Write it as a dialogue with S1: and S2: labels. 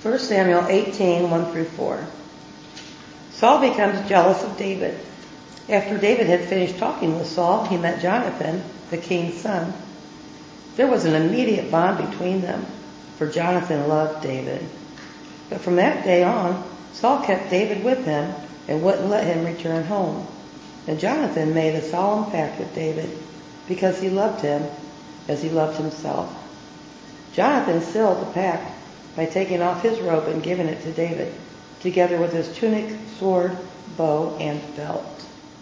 S1: 1 Samuel 18, 1 through 4. Saul becomes jealous of David. After David had finished talking with Saul, he met Jonathan, the king's son. There was an immediate bond between them, for Jonathan loved David. But from that day on, Saul kept David with him and wouldn't let him return home. And Jonathan made a solemn pact with David because he loved him as he loved himself. Jonathan sealed the pact by taking off his robe and giving it to David, together with his tunic, sword, bow, and belt.